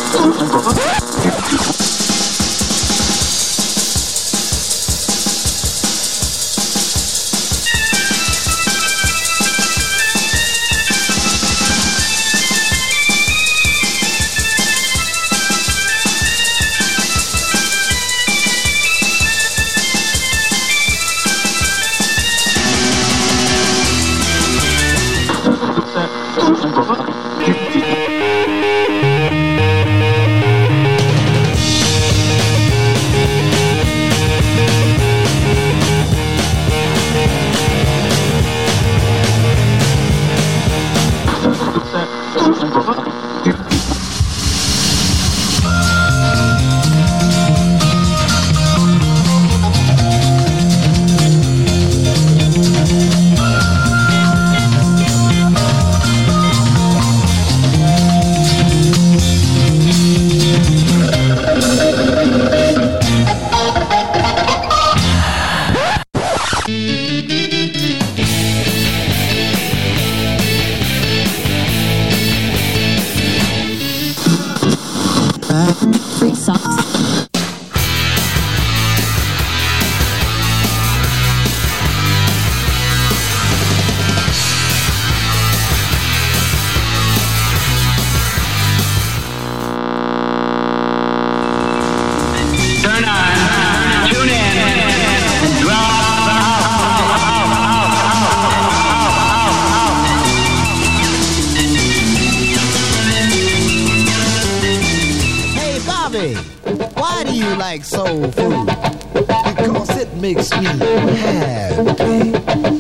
like soul food because it makes me happy.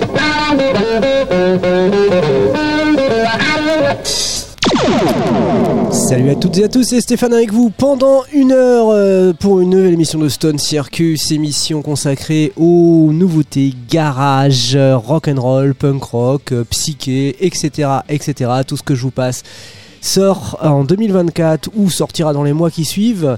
Salut à toutes et à tous, c'est Stéphane avec vous pendant une heure pour une nouvelle émission de Stone Circus, émission consacrée aux nouveautés garage, rock'n'roll, punk rock, psyché, etc., etc. Tout ce que je vous passe sort en 2024 ou sortira dans les mois qui suivent.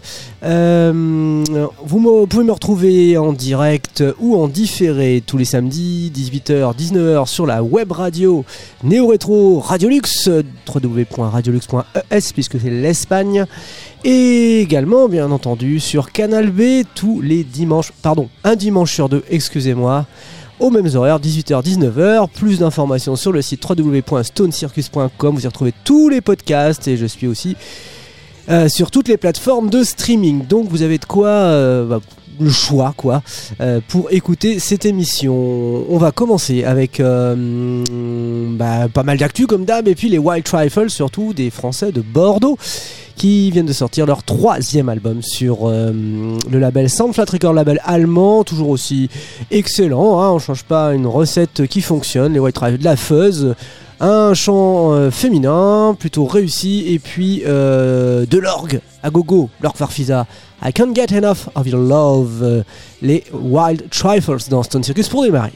Vous pouvez me retrouver en direct ou en différé tous les samedis 18h 19h sur la web radio Néo Rétro Radiolux, www.radiolux.es puisque c'est l'Espagne, et également bien entendu sur Canal B tous les dimanches, un dimanche sur deux, excusez-moi, aux mêmes horaires, 18h-19h. Plus d'informations sur le site www.stonecircus.com. Vous y retrouvez tous les podcasts et je suis aussi sur toutes les plateformes de streaming. Donc vous avez de quoi, le choix pour écouter cette émission. On va commencer avec pas mal d'actu comme d'hab, et puis les Wild Trifles, surtout des Français de Bordeaux, qui viennent de sortir leur 3e album sur le label Soundflat Record, label allemand, toujours aussi excellent, hein, on change pas, une recette qui fonctionne, les White Trifles, de la fuzz, un chant féminin plutôt réussi, et puis de l'orgue à gogo, l'orgue Farfisa, I Can't Get Enough of Your Love, les Wild Trifles dans Stone Circus pour démarrer.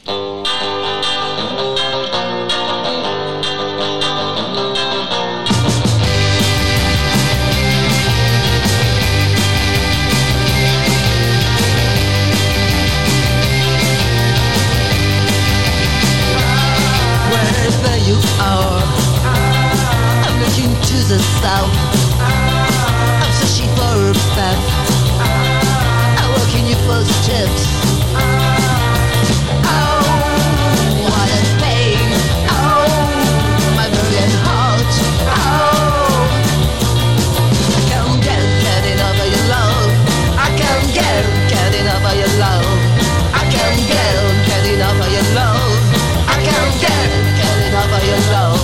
The south, I'm searching for a path. I'm working your footsteps. Oh, what a pain. Oh, my brilliant heart. Oh, I can't get enough of your love. I can't get enough of your love. I can't get enough of your love. I can't get enough of your love.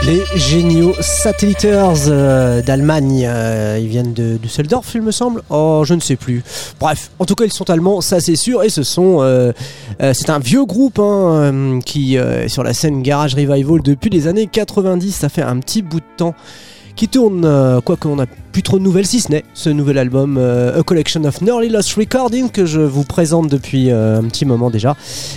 Les géniaux Satelliters d'Allemagne, ils viennent de Düsseldorf il me semble, oh je ne sais plus, bref en tout cas ils sont allemands, ça c'est sûr, et c'est un vieux groupe qui est sur la scène Garage Revival depuis les années 90, ça fait un petit bout de temps qui tourne, quoique on n'a plus trop de nouvelles, si ce n'est ce nouvel album A Collection of Nearly Lost Recordings que je vous présente depuis un petit moment déjà.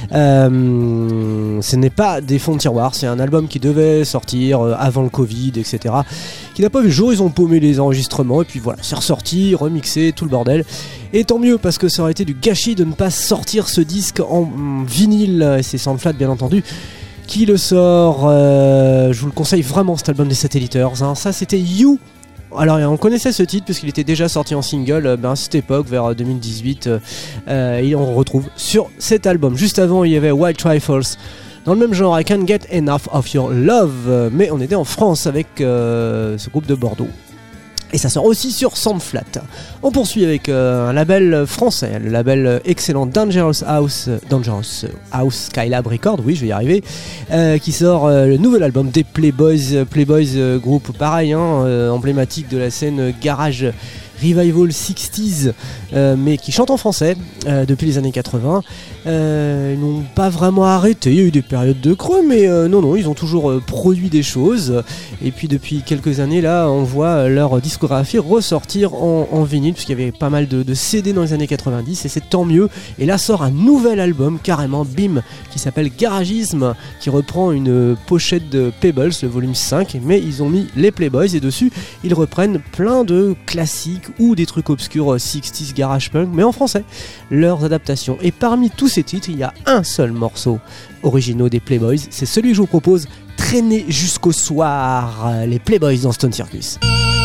Ce n'est pas des fonds de tiroir, c'est un album qui devait sortir avant le Covid, etc. Qui n'a pas vu le jour, ils ont paumé les enregistrements et puis voilà, c'est ressorti, remixé, tout le bordel. Et tant mieux parce que ça aurait été du gâchis de ne pas sortir ce disque en vinyle, et c'est Soundflat bien entendu qui le sort. Je vous le conseille vraiment cet album des Satelliters, ça c'était You. Alors on connaissait ce titre puisqu'il était déjà sorti en single à cette époque vers 2018 et on le retrouve sur cet album. Juste avant il y avait Wild Trifles dans le même genre, I Can't Get Enough of Your Love, mais on était en France avec ce groupe de Bordeaux. Et ça sort aussi sur Soundflat. On poursuit avec un label français, le label excellent Dangerous House Skylab Records, oui je vais y arriver, qui sort le nouvel album des Playboys, groupe pareil, emblématique de la scène garage Revival 60s, mais qui chante en français depuis les années 80. Ils n'ont pas vraiment arrêté, il y a eu des périodes de creux, mais non, ils ont toujours produit des choses. Et puis depuis quelques années, là, on voit leur discographie ressortir en vinyle, puisqu'il y avait pas mal de CD dans les années 90, et c'est tant mieux. Et là sort un nouvel album, carrément, bim, qui s'appelle Garagisme, qui reprend une pochette de Pebbles, le volume 5, mais ils ont mis les Playboys, et dessus, ils reprennent plein de classiques ou des trucs obscurs 60s garage punk, mais en français, leurs adaptations. Et parmi tous ces titres, il y a un seul morceau originaux des Playboys, c'est celui que je vous propose, Traîner jusqu'au soir, les Playboys dans Stone Circus.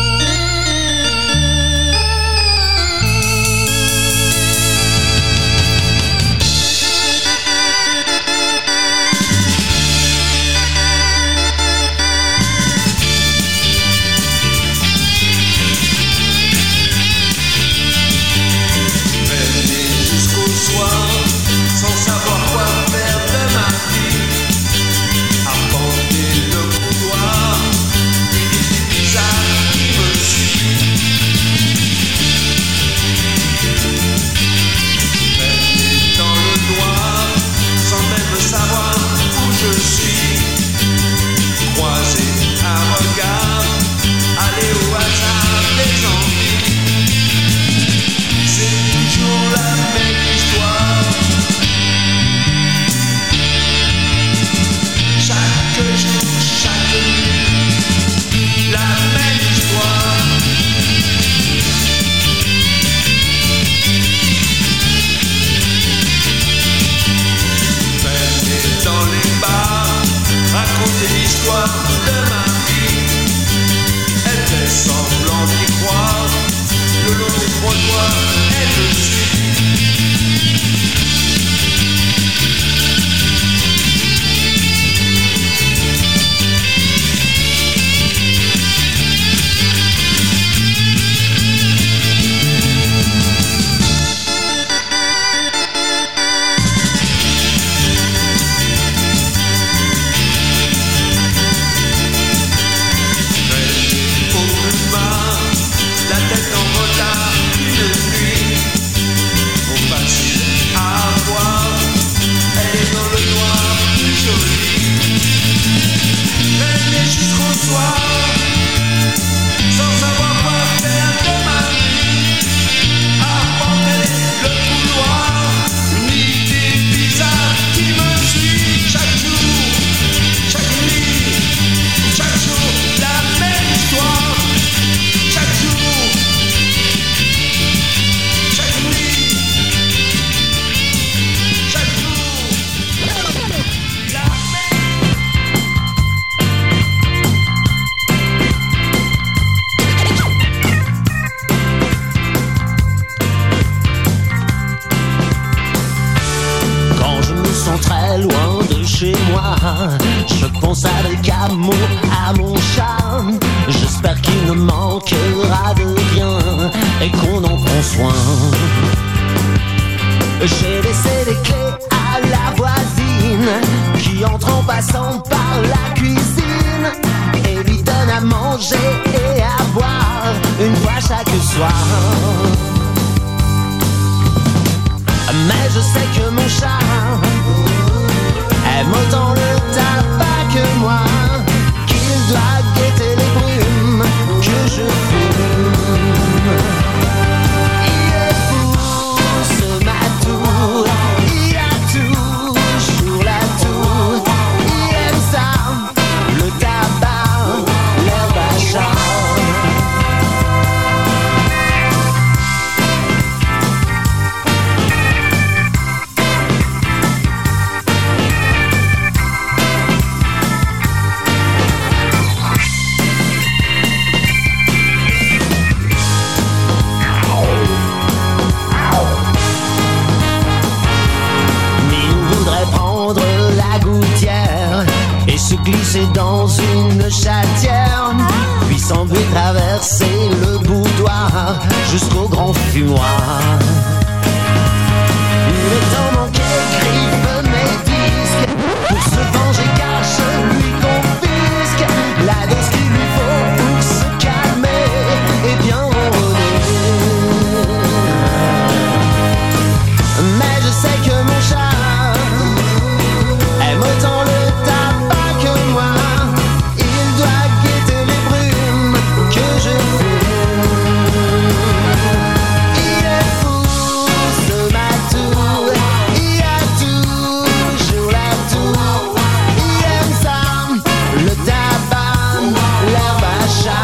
Je pense avec amour à mon chat. J'espère qu'il ne manquera de rien et qu'on en prend soin. J'ai laissé les clés à la voisine qui entre en passant par la cuisine. doit guetter les brumes que je fume. Il est fou ce matou, il a toujours la toux. Il aime ça, le tabac, l'herbe à chat. Et se glisser dans une chatière, puis sembler traverser le boudoir jusqu'au grand fumoir. Il est temps manqué, griffe mes disques, pour se venger car je lui confisque la dose qu'il lui faut pour se calmer et bien ronronner. Mais je sais que mon chat aime autant le tabac que moi. Il doit guetter les brumes que je fume. Il est fou ce matou, il a toujours la toux. Il aime ça, le tabac, l'herbe à chat.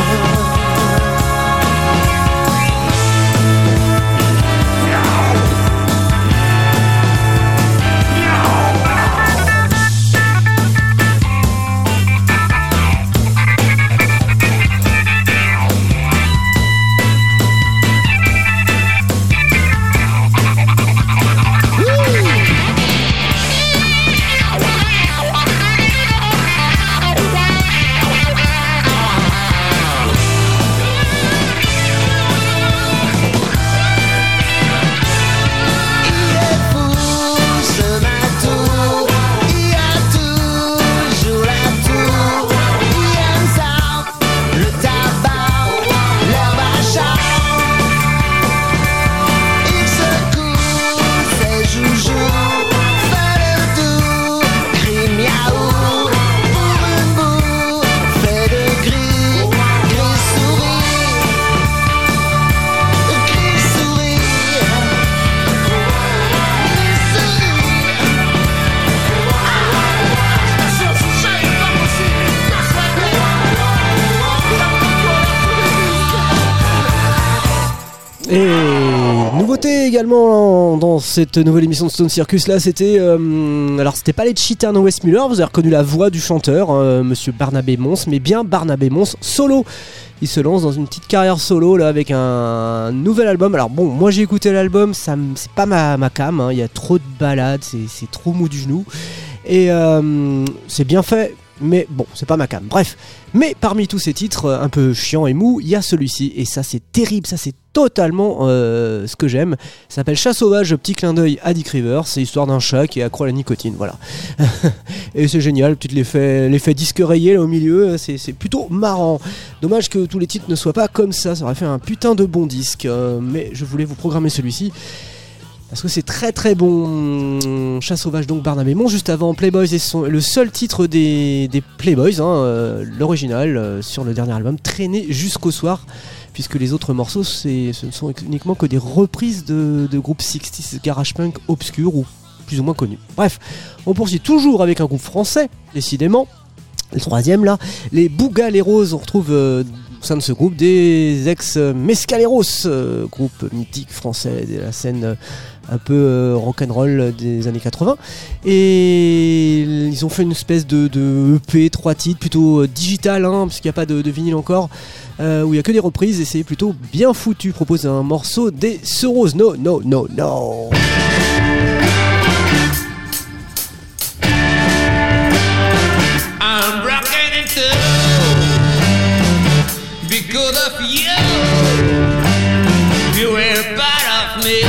Et nouveauté également dans cette nouvelle émission de Stone Circus là, c'était alors c'était pas les Cheetah No Westmuller, vous avez reconnu la voix du chanteur monsieur Barnabé Mons, mais bien Barnabé Mons solo. Il se lance dans une petite carrière solo là avec un nouvel album. Alors bon, moi j'ai écouté l'album, c'est pas ma cam, hein. Il y a trop de ballades, c'est trop mou du genou et c'est bien fait. Mais bon, c'est pas ma cam. Bref, mais parmi tous ces titres un peu chiants et mous, il y a celui-ci. Et ça, c'est terrible. Ça, c'est totalement ce que j'aime. Ça s'appelle Chat Sauvage, petit clin d'œil à Dick Rivers. C'est l'histoire d'un chat qui est accro à la nicotine. Voilà. Et c'est génial. Peut-être l'effet disque rayé là au milieu. C'est plutôt marrant. Dommage que tous les titres ne soient pas comme ça. Ça aurait fait un putain de bon disque. Mais je voulais vous programmer celui-ci. Parce que c'est très très bon. Chat Sauvage, donc Barnabé Mons. Juste avant Playboys, et le seul titre des Playboys, hein, l'original sur le dernier album, traîné jusqu'au soir, puisque les autres morceaux ce ne sont uniquement que des reprises de groupes 60s garage punk obscurs ou plus ou moins connus. Bref, on poursuit toujours avec un groupe français, décidément. Le troisième là, les Bougaleros. On retrouve au sein de ce groupe des ex-Mescaleros, groupe mythique français de la scène un peu rock'n'roll des années 80, et ils ont fait une espèce de EP, 3 titres, plutôt digital, hein, parce qu'il n'y a pas de vinyle encore, où il n'y a que des reprises, et c'est plutôt bien foutu. Propose un morceau des Soros. No. I'm broken in two because of you. You were part of me.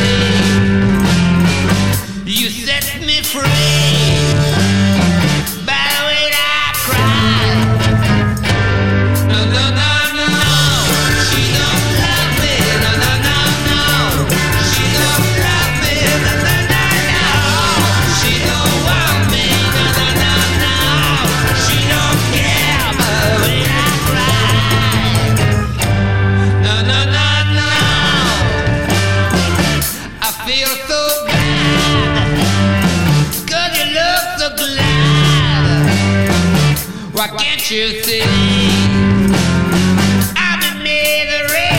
You set me free. But when I cry, no, she don't love me. No, she don't love me. No. Why can't you see? I'm in misery,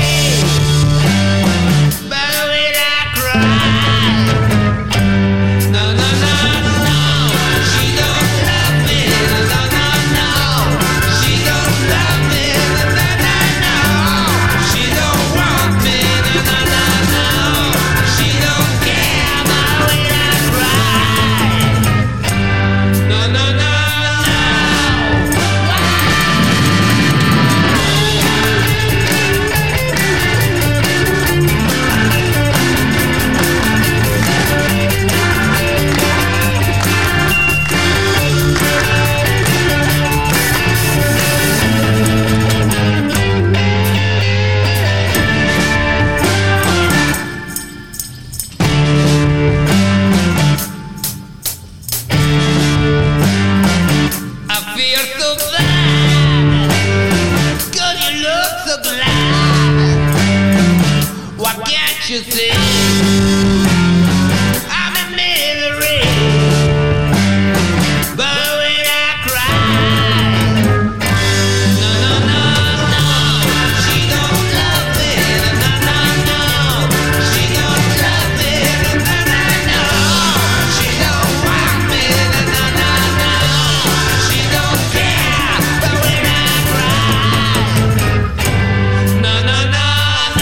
but when I cry, no, no, no, no, she don't love me, no, no, no, she don't love me, no, no, no, she don't want me, no, no, no, she don't care about when I cry, no, no, no, no. I feel so bad, 'cause you look so glad. Why can't you see? I'm in misery, but when I cry, no, no, no, no, she don't love me, no, no, no, she don't love me, no, no, no, she don't want me, no, no, no, she don't care, but when I cry, no, no, no, no.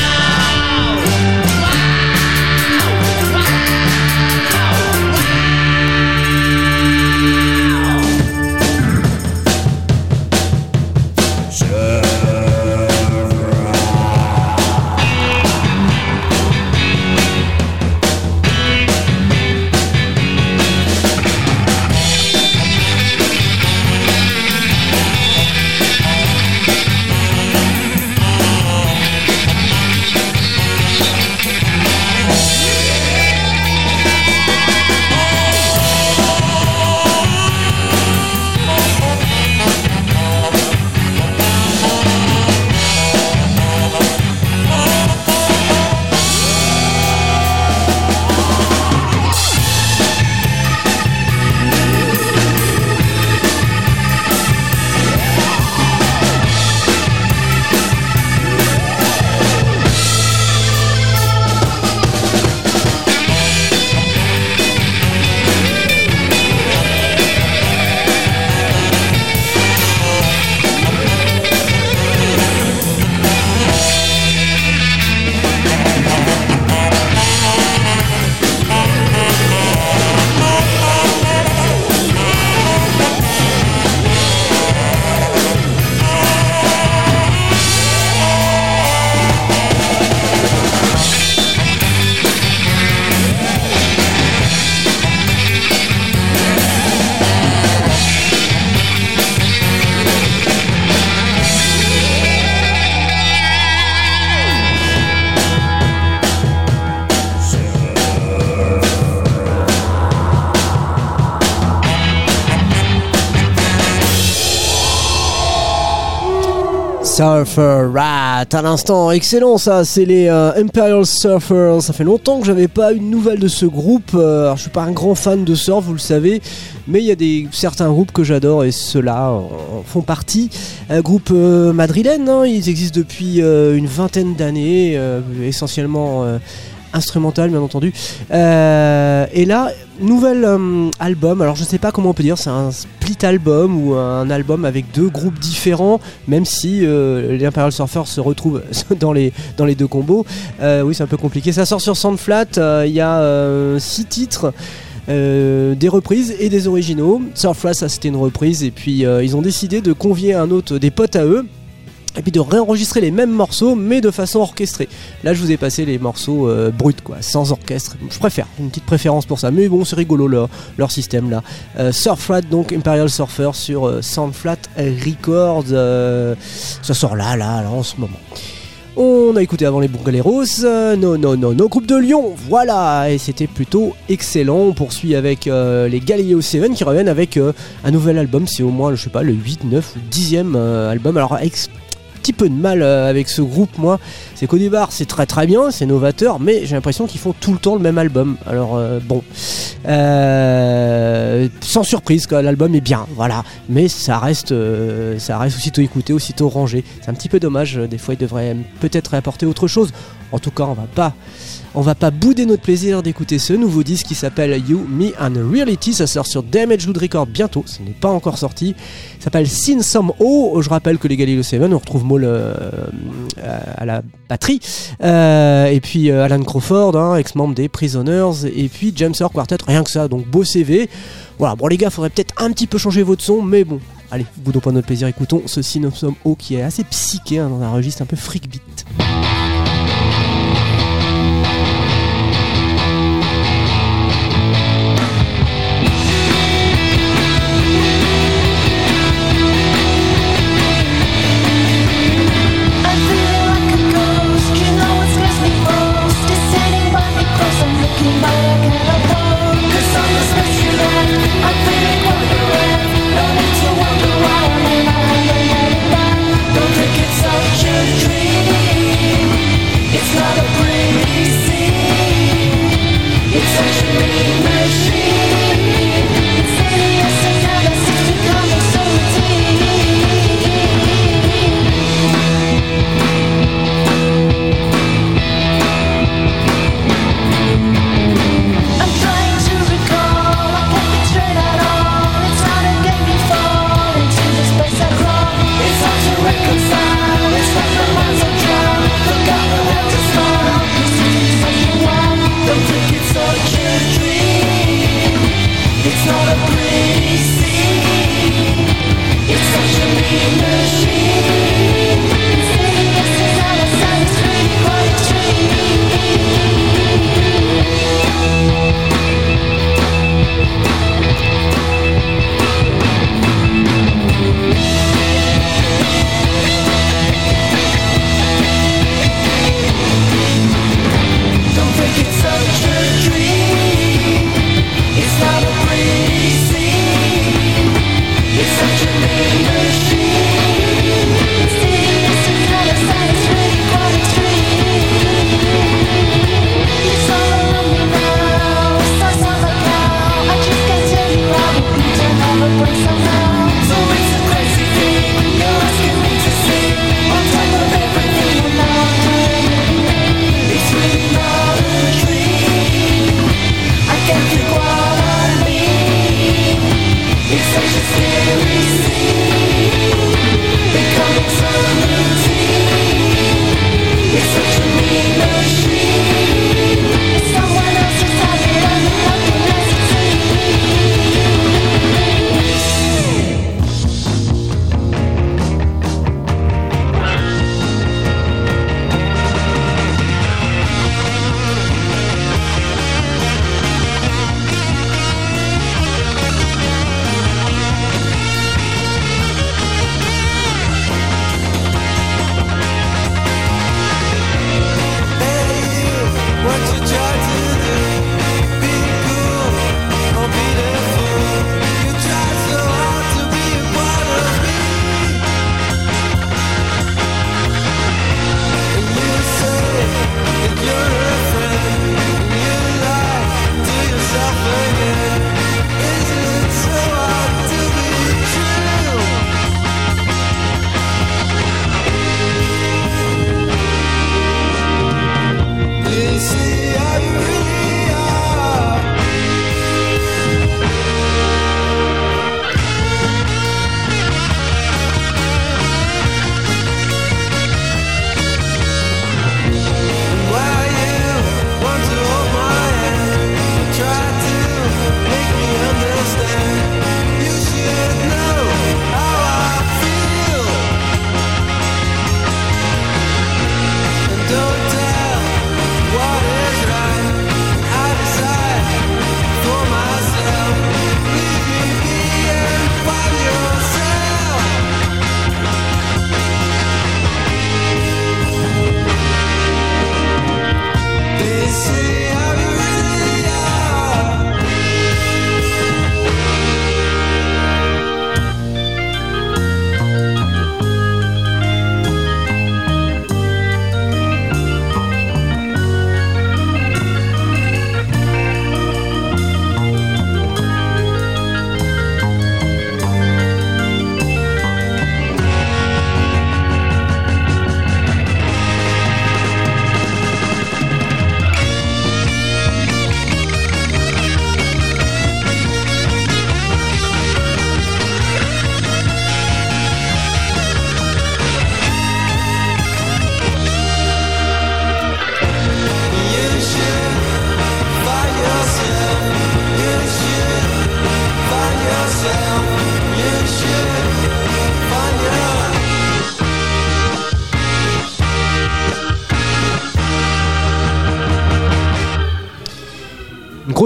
Surfer Rat à l'instant, excellent ça, c'est les Imperial Surfers. Ça fait longtemps que j'avais pas une nouvelle de ce groupe. Alors, je suis pas un grand fan de surf, vous le savez, mais il y a certains groupes que j'adore et ceux-là en font partie. Groupe madrilène, hein, ils existent depuis une vingtaine d'années, essentiellement instrumental bien entendu, et là nouvel album. Alors je sais pas comment on peut dire, c'est un split album ou un album avec deux groupes différents, même si les Imperial Surfers se retrouvent dans les deux combos. Oui, c'est un peu compliqué. Ça sort sur Soundflat. Il y a 6 titres, des reprises et des originaux. Surfrat, ça c'était une reprise, et puis ils ont décidé de convier des potes à eux, et puis de réenregistrer les mêmes morceaux mais de façon orchestrée. Là je vous ai passé les morceaux bruts quoi, sans orchestre. Je préfère, une petite préférence pour ça, mais bon c'est rigolo leur système là. Surfrat, donc Imperial Surfer sur Soundflat Records, ça sort là en ce moment. On a écouté avant les Bungaleros, nos groupes de Lyon, voilà, et c'était plutôt excellent. On poursuit avec les Galileo 7 qui reviennent avec un nouvel album, c'est au moins, je sais pas, le 8, 9 ou 10e album. Alors avec petit peu de mal avec ce groupe, moi. C'est qu'au départ, c'est très très bien, c'est novateur, mais j'ai l'impression qu'ils font tout le temps le même album. Alors bon, sans surprise, quoi, l'album est bien, voilà. Mais ça reste aussitôt écouté, aussitôt rangé. C'est un petit peu dommage. Des fois, ils devraient peut-être apporter autre chose. En tout cas, on va pas bouder notre plaisir d'écouter ce nouveau disque qui s'appelle You, Me and Reality. Ça sort sur Damage Good Record bientôt, ce n'est pas encore sorti. Ça s'appelle Sin Some O. Je rappelle que les Galileo 7, on retrouve Maul à la batterie, et puis Alan Crawford, hein, ex-membre des Prisoners, et puis James Earl Quartet, rien que ça, donc beau CV. Voilà, bon les gars, faudrait peut-être un petit peu changer votre son, mais bon, allez, boudons pas notre plaisir, écoutons ce Sin Some O qui est assez psyché, hein, dans un registre un peu freak beat. It's such a mean machine.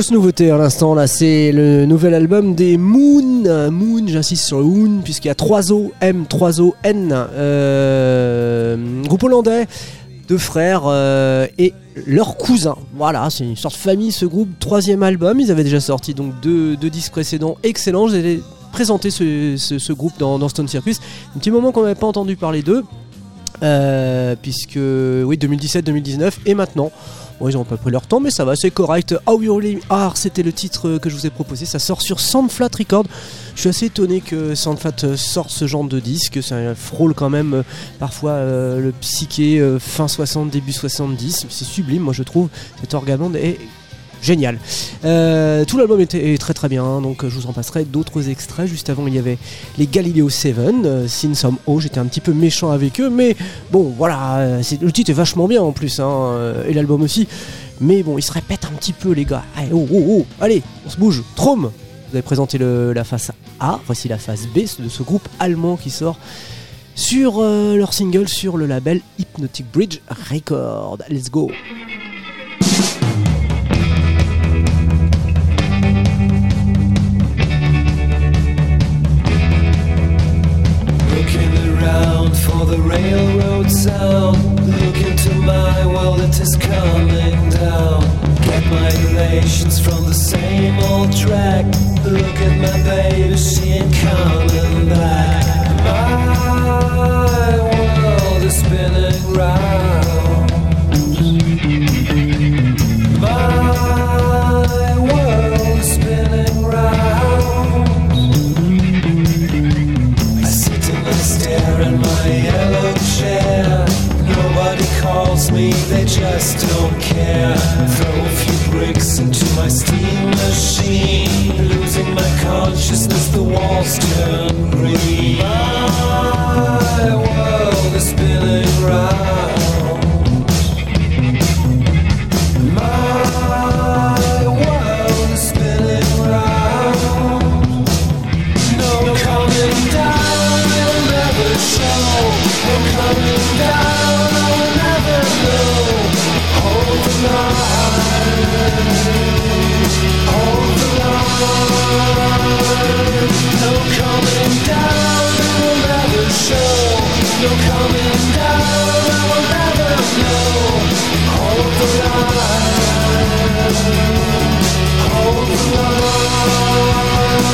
Grosse nouveauté à l'instant là, c'est le nouvel album des Moon. Moon, j'insiste sur le Moon puisqu'il y a 3 O, M, 3 O, N. Groupe hollandais, 2 frères et leurs cousins. Voilà, c'est une sorte de famille ce groupe. 3e album, ils avaient déjà sorti donc deux disques précédents excellents. J'ai présenté ce groupe dans Stone Circus. Un petit moment qu'on n'avait pas entendu parler d'eux. Puisque oui 2017-2019 et maintenant bon, ils ont pas pris leur temps mais ça va, c'est correct. How You Really Are, c'était le titre que je vous ai proposé, ça sort sur Soundflat Records. Je suis assez étonné que Soundflat sorte ce genre de disque, ça frôle quand même parfois le psyché fin 60 début 70, c'est sublime moi je trouve, cet orgamonde est génial. Tout l'album est très très bien, donc je vous en passerai d'autres extraits. Juste avant il y avait les Galileo 7, Sin Some O, j'étais un petit peu méchant avec eux, mais bon voilà, le titre est vachement bien en plus, et l'album aussi, mais bon il se répète un petit peu les gars. Allez, allez, on se bouge. Traum, vous avez présenté la face A, voici la face B de ce groupe allemand qui sort sur leur single sur le label Hypnotic Bridge Records. Let's go. For the railroad sound, look into my world, it is coming down. Get my relations from the same old track. Look at my baby, she ain't coming back. My world is spinning round. My world is spinning round. I sit in the stare in my yellow chair. Nobody calls me, they just don't care. Throw a few bricks into my steam machine. Losing my consciousness, the walls turn green. My world is spinning round. My world is spinning round. No coming down, it'll never show. No coming down, I will never know. Hold the line, hold the line. No coming down, it will never show. No coming down, I will never know. Hold the line, hold the line.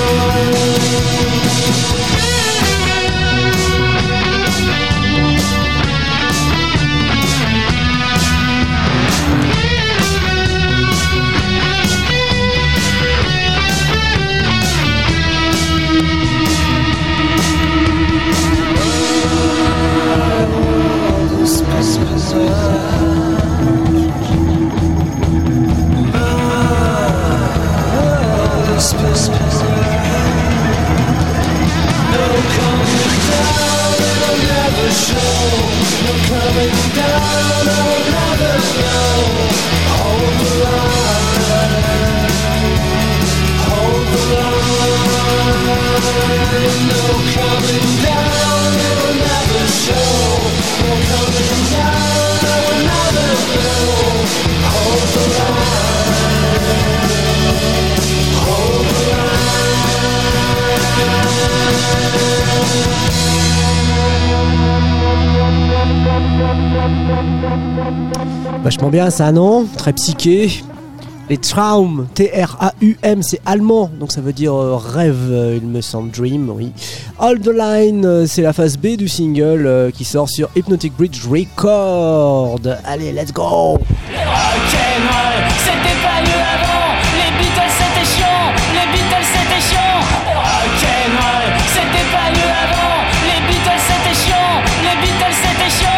Vachement bien ça, non? Très psyché. Les Traum, T-R-A-U-M, c'est allemand, donc ça veut dire rêve, il me semble, dream, oui. All the Line, c'est la phase B du single qui sort sur Hypnotic Bridge Records. Allez, let's go! Rock'n'roll, c'était pas mieux avant. Les Beatles c'était chiant, les Beatles c'était chiant. Rock'n'roll, c'était pas mieux avant. Les Beatles c'était chiant, les Beatles c'était chiant.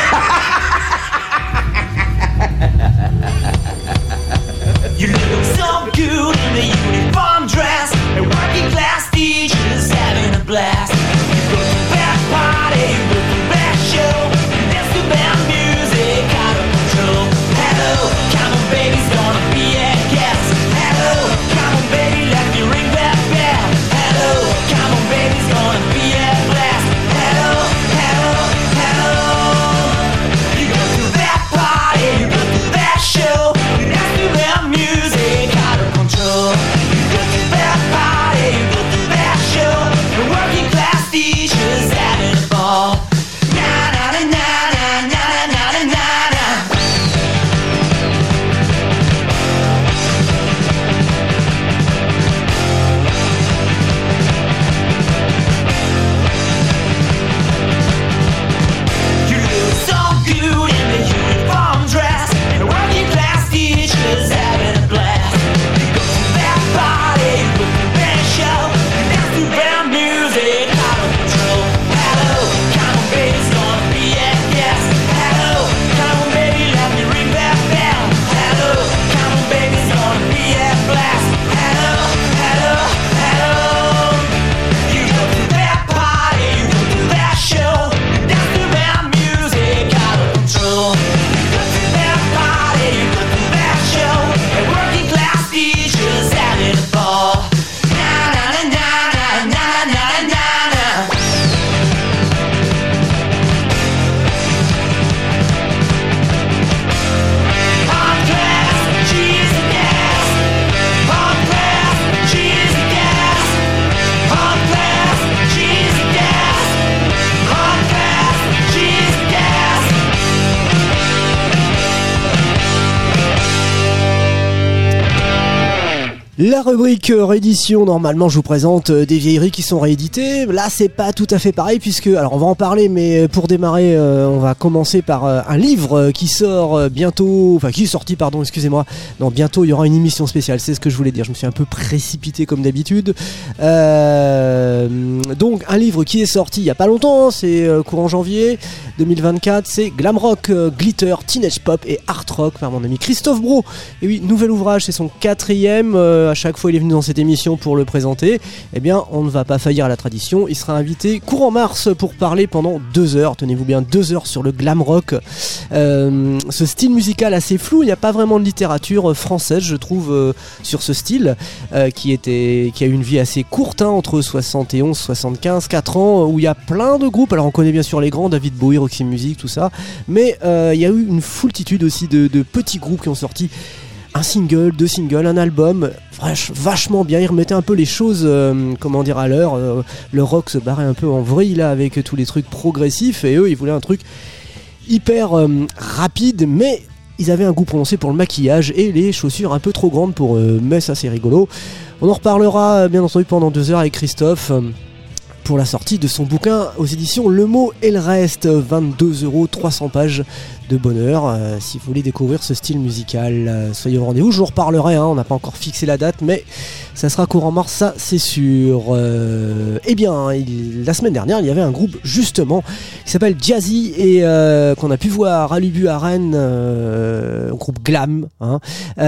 You look so good in the uniform dress, and working class teachers having a blast. You go to that party, you go to that show, and there's the band music out of control. Hello, La rubrique réédition, normalement je vous présente des vieilleries qui sont rééditées. Là c'est pas tout à fait pareil puisque, alors on va en parler, mais pour démarrer on va commencer par un livre qui sort bientôt, enfin qui est sorti pardon, excusez-moi. Non, bientôt il y aura une émission spéciale, c'est ce que je voulais dire, je me suis un peu précipité comme d'habitude. Donc un livre qui est sorti il y a pas longtemps, hein, c'est courant janvier 2024, c'est Glam Rock, Glitter, Teenage Pop et Art Rock par mon ami Christophe Bro. Et oui, nouvel ouvrage, c'est son 4e, à chaque fois il est venu dans cette émission pour le présenter. Eh bien on ne va pas faillir à la tradition, il sera invité courant mars pour parler pendant 2 heures, tenez-vous bien, 2 heures sur le glam rock, ce style musical assez flou, il n'y a pas vraiment de littérature française je trouve sur ce style qui a eu une vie assez courte, hein, entre 71, 75, 4 ans, où il y a plein de groupes, alors on connaît bien sûr les grands, David Bowie, Roxy Music, tout ça, mais il y a eu une foultitude aussi de petits groupes qui ont sorti un single, 2 singles, un album, vachement bien, ils remettaient un peu les choses, comment dire, à l'heure, le rock se barrait un peu en vrille là avec tous les trucs progressifs, et eux ils voulaient un truc hyper rapide, mais ils avaient un goût prononcé pour le maquillage et les chaussures un peu trop grandes pour eux, mais ça c'est rigolo. On en reparlera bien entendu pendant 2 heures avec Christophe pour la sortie de son bouquin aux éditions Le Mot et le Reste, 22€, 300 pages de bonheur. Si vous voulez découvrir ce style musical, soyez au rendez-vous, je vous reparlerai, hein, on n'a pas encore fixé la date, mais ça sera courant mars, ça c'est sûr. Eh bien, la semaine dernière, il y avait un groupe justement qui s'appelle Jazzy et qu'on a pu voir à Lubu à Rennes, un groupe glam, hein,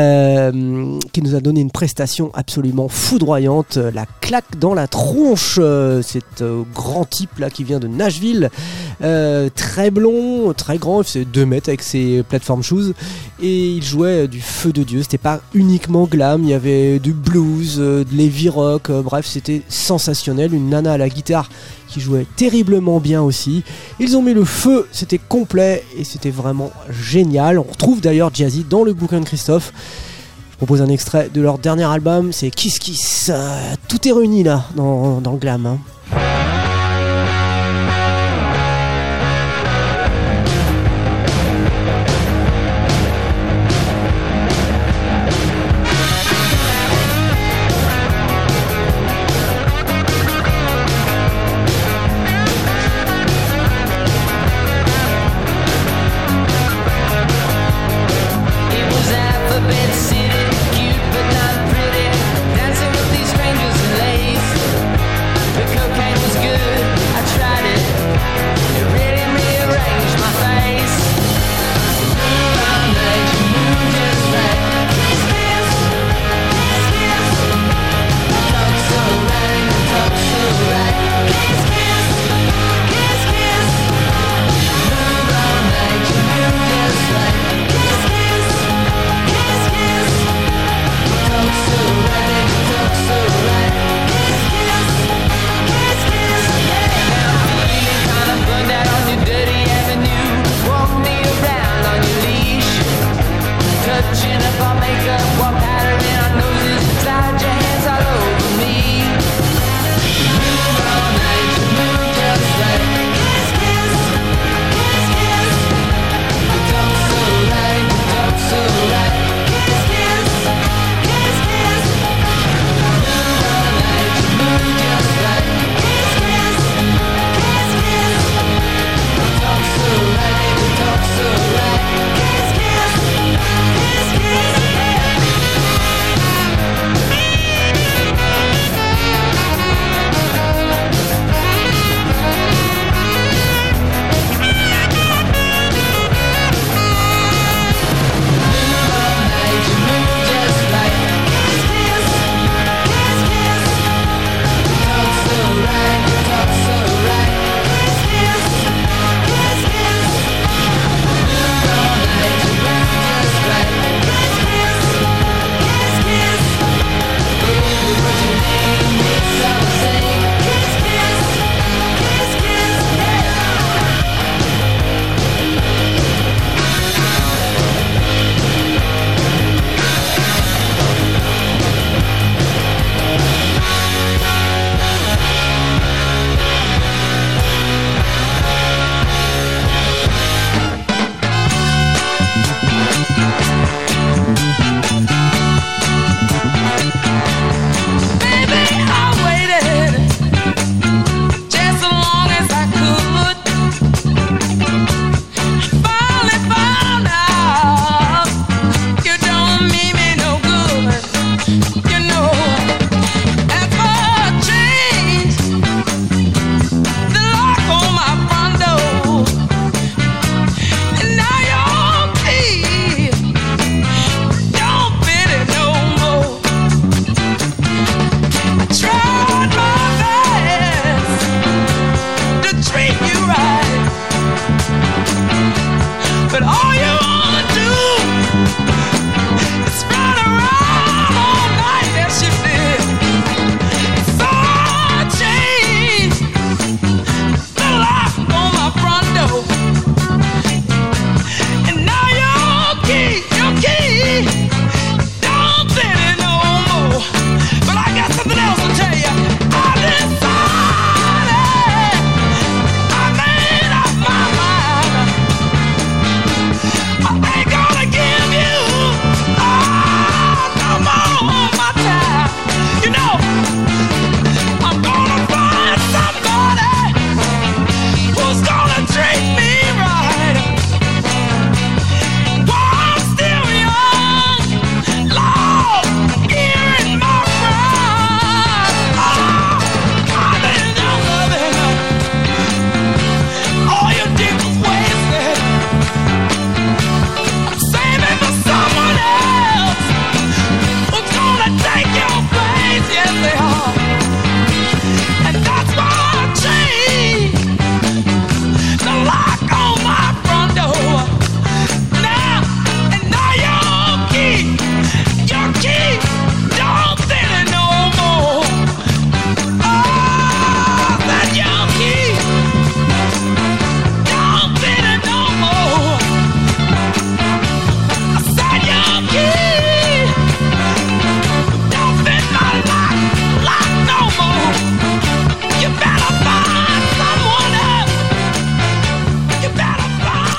qui nous a donné une prestation absolument foudroyante, la claque dans la tronche, cet grand type là qui vient de Nashville, très blond, très grand, il faisait 2 mètres avec ses platform shoes et il jouait du feu de Dieu. C'était pas uniquement glam, il y avait du blues, de l'heavy rock, bref c'était sensationnel, une nana à la guitare qui jouait terriblement bien aussi. Ils ont mis le feu, c'était complet et c'était vraiment génial. On retrouve d'ailleurs Jazzy dans le bouquin de Christophe. Je propose un extrait de leur dernier album, c'est Kiss Kiss. Tout est réuni là dans le glam, hein. It was Alphabet City, cute but not pretty, dancing with these strangers in lace. The cocaine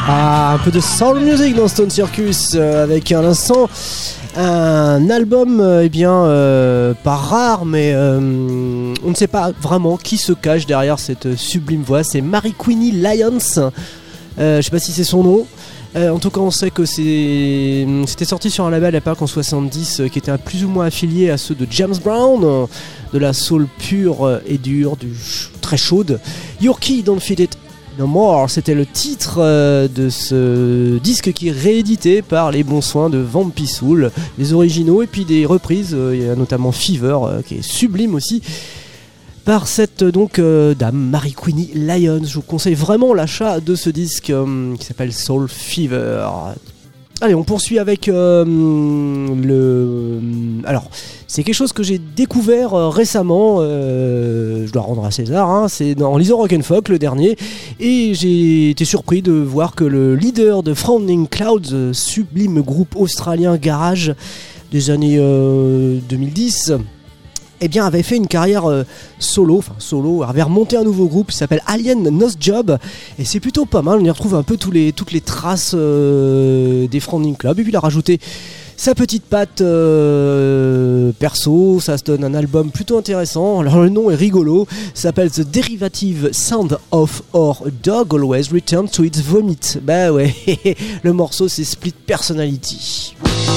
Ah, un peu de soul music dans Stone Circus avec à l'instant un album pas rare, mais on ne sait pas vraiment qui se cache derrière cette sublime voix. C'est Mary Queenie Lyons. Je sais pas si c'est son nom. En tout cas, on sait que c'était sorti sur un label à l'époque en 70 qui était plus ou moins affilié à ceux de James Brown, de la soul pure et dure, très chaude. Your Key Don't Fit It No More, c'était le titre de ce disque qui est réédité par les bons soins de Vampy Soul, les originaux et puis des reprises. Il y a notamment Fever qui est sublime aussi. Par cette dame Mary Queenie Lyons. Je vous conseille vraiment l'achat de ce disque qui s'appelle Soul Fever. Allez, on poursuit avec alors, c'est quelque chose que j'ai découvert récemment, je dois rendre à César, hein, c'est en lisant Rock'n'Folk, le dernier, et j'ai été surpris de voir que le leader de Frowning Clouds, sublime groupe australien garage des années 2010, avait fait une carrière solo, avait remonté un nouveau groupe qui s'appelle Alien Nose Job, et c'est plutôt pas mal. On y retrouve un peu toutes les traces des Frowning Club, et puis il a rajouté sa petite patte perso. Ça se donne un album plutôt intéressant. Alors le nom est rigolo, ça s'appelle The Derivative Sound of Our Dog Always Return to Its Vomit. Bah ouais, le morceau c'est Split Personality.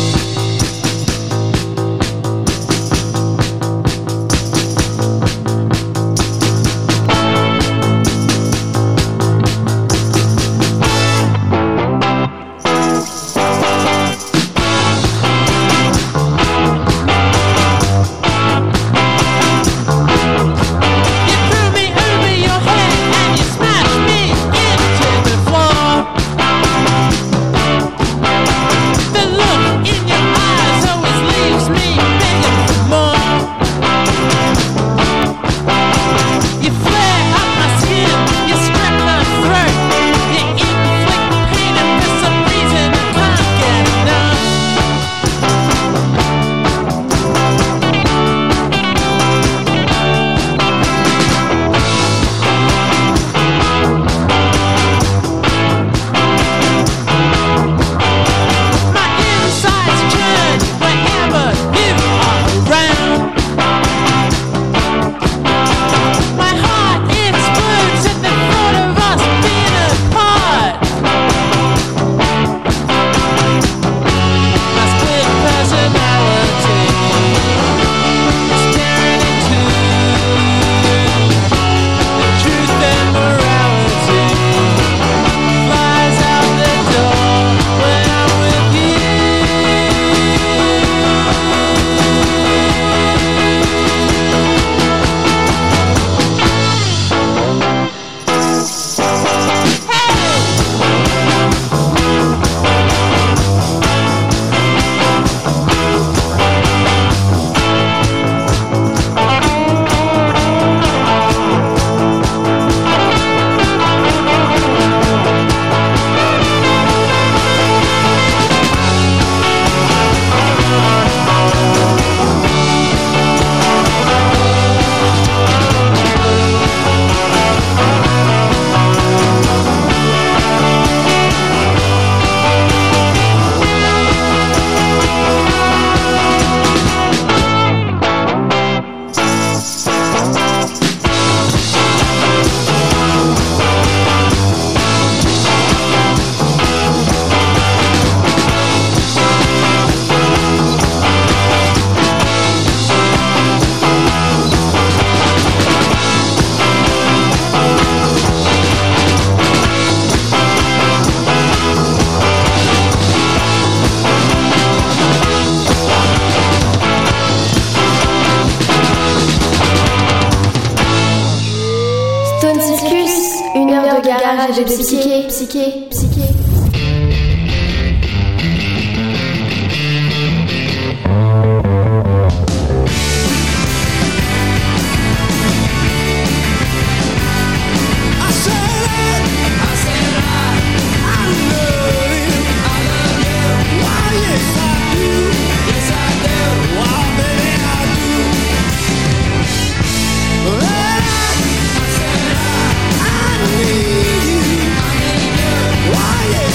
garage psyché. Why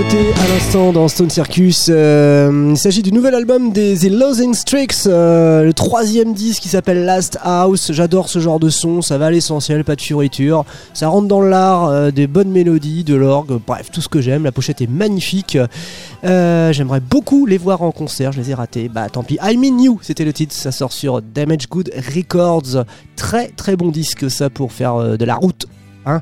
nouveauté à l'instant dans Stone Circus. Il s'agit du nouvel album des The Losing Streaks, le 3e disque qui s'appelle Last House. J'adore ce genre de son, ça va à l'essentiel, pas de fioriture. Ça rentre dans l'art, des bonnes mélodies, de l'orgue, bref, tout ce que j'aime. La pochette est magnifique. J'aimerais beaucoup les voir en concert, je les ai ratés. Bah tant pis. I Mean You, c'était le titre, ça sort sur Damage Good Records. Très très bon disque ça pour faire de la route. Hein.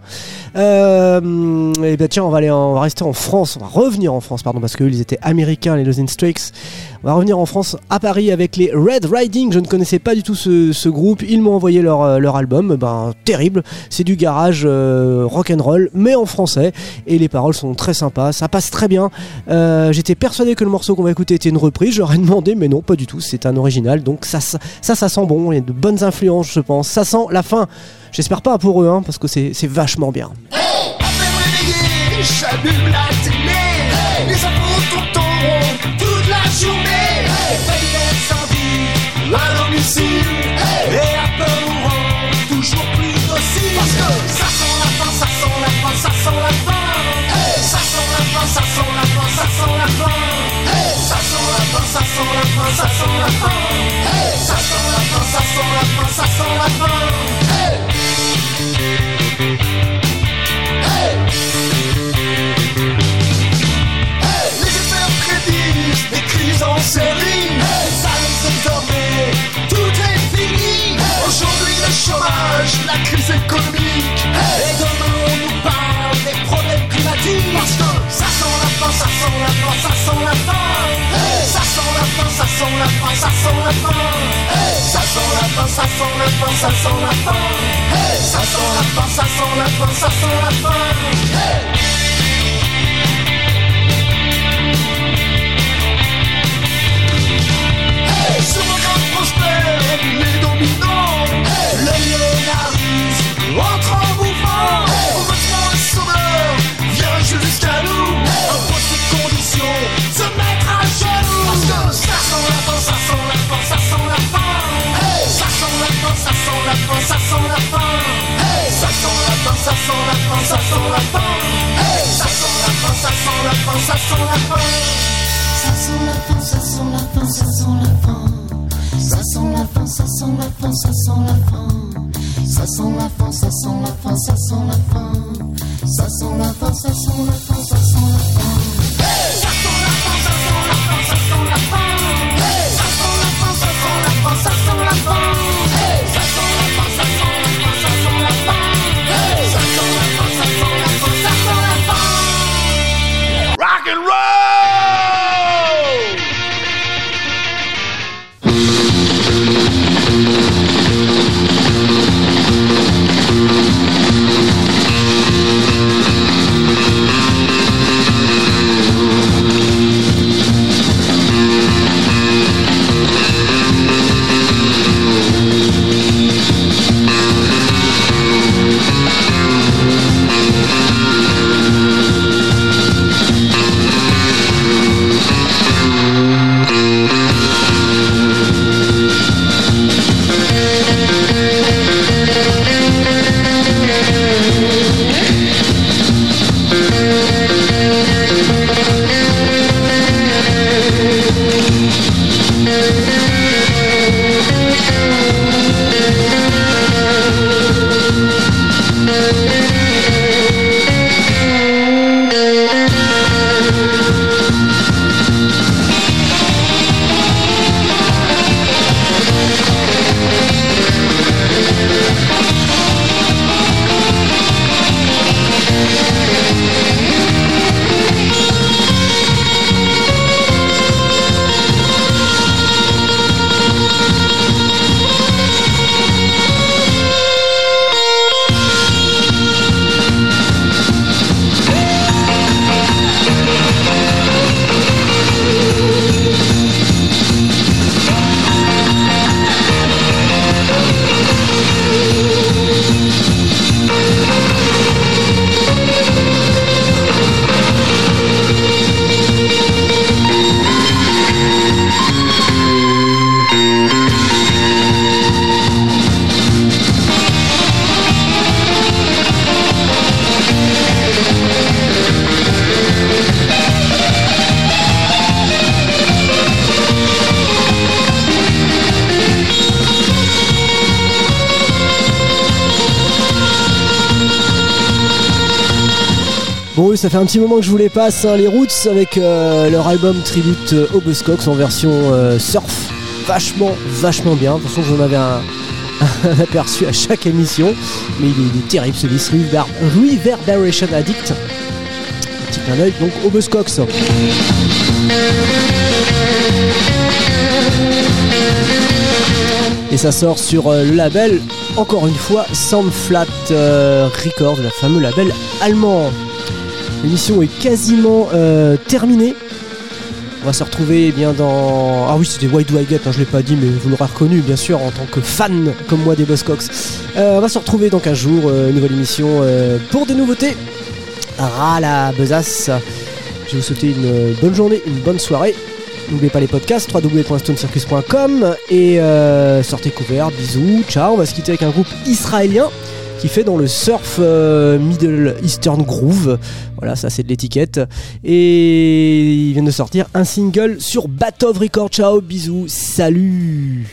Et ben tiens, on va rester en France, on va revenir en France, pardon, parce qu'eux ils étaient américains, les Losing Streaks. On va revenir en France à Paris avec les Red Riding. Je ne connaissais pas du tout ce groupe. Ils m'ont envoyé leur album, ben terrible. C'est du garage rock'n'roll, mais en français. Et les paroles sont très sympas, ça passe très bien. J'étais persuadé que le morceau qu'on va écouter était une reprise. J'aurais demandé, mais non, pas du tout. C'est un original. Donc ça sent bon. Il y a de bonnes influences, je pense. Ça sent la fin. J'espère pas pour eux, hein, parce que c'est vachement bien. J'allume la télé, les infos tourneront toute la journée. Feuilles d'incendie, un homicide, et à peur nous rend toujours plus docile. Parce que ça sent la fin, ça sent la fin, ça sent la fin. Ça sent la fin, ça sent la fin, ça sent la fin. Ça sent la fin, ça sent la fin, ça sent la fin. Ça sent la fin, ça sent la fin, ça sent la fin. Des crises en série, ça nous désormais, tout est fini. Aujourd'hui le chômage, la crise économique, et demain on nous parle des problèmes climatiques. Parce que ça sent la fin, ça sent la fin, ça sent la fin. Ça sent la fin, ça sent la fin, ça sent la fin. Ça sent la fin, ça sent la fin, ça sent la fin. Ça sent la fin, ça sent la fin, ça sent la fin. Sur le grand prospère, les dominants, le millénarisme entre en mouvement. Heureusement un sauveur vient jusqu'à nous, impose ses conditions, se mettre à genoux. Parce que ça sent la fin, ça sent la fin, ça sent la fin. Ça sent la fin, ça sent la fin, ça sent la fin. Ça sent la fin, ça sent la fin, ça sent la fin. Ça sent la fin, ça sent la fin, ça sent la fin. Ça sent la fin, ça sent la fin, ça sent la fin. Ça sent la fin, ça sent la fin, ça sent la fin. Ça sent la fin, ça sent la fin, ça sent la fin. Ça sent la fin, ça sent la fin, ça sent la fin. Ça sent la fin, ça sent la fin, ça sent la fin. Ça sent la fin, ça sent la fin, ça sent la fin. Ça sent la fin, ça sent la fin, ça sent la fin. Ça sent la fin, ça sent la fin, ça sent la fin. Rock and roll. Bon oui, ça fait un petit moment que je vous les passe, hein, les Roots avec leur album tribute au Buzzcocks en version surf, vachement bien. De toute façon, j'en avais un aperçu à chaque émission, mais il est terrible ce disque, Reverberation Addict. Un petit clin d'œil donc au Buzzcocks. Et ça sort sur le label, encore une fois, Soundflat Records, le fameux label allemand. L'émission est quasiment terminée. On va se retrouver bien dans... Ah oui, c'était Why Do I Get, hein, je l'ai pas dit, mais vous l'aurez reconnu bien sûr en tant que fan comme moi des Buzzcocks. On va se retrouver dans 15 jours, une nouvelle émission pour des nouveautés. Ras la besace. Je vais vous souhaiter une bonne journée, une bonne soirée. N'oubliez pas les podcasts, www.stonecircus.com et sortez couverts, bisous, ciao. On va se quitter avec un groupe israélien qui fait dans le surf Middle Eastern Groove. Voilà, ça c'est de l'étiquette. Et ils viennent de sortir un single sur Batov Records. Ciao, bisous, salut.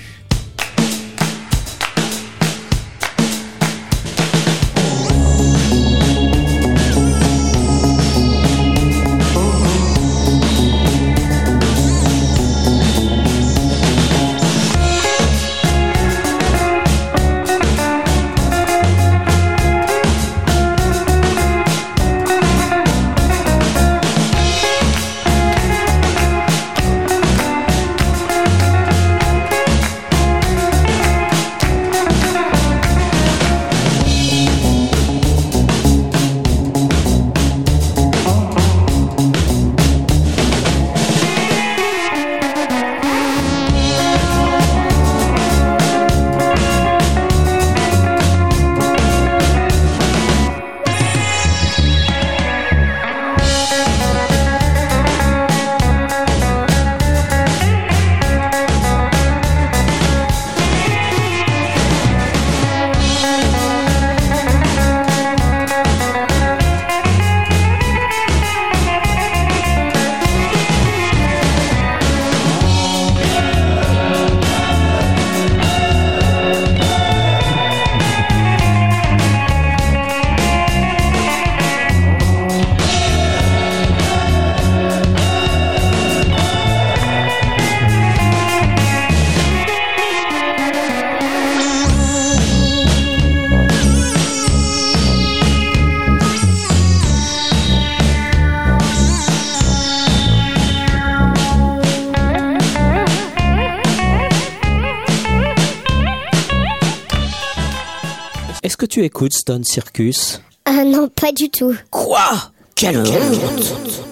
Est-ce que tu écoutes Stone Circus? Non, pas du tout. Quoi? Quelle honte!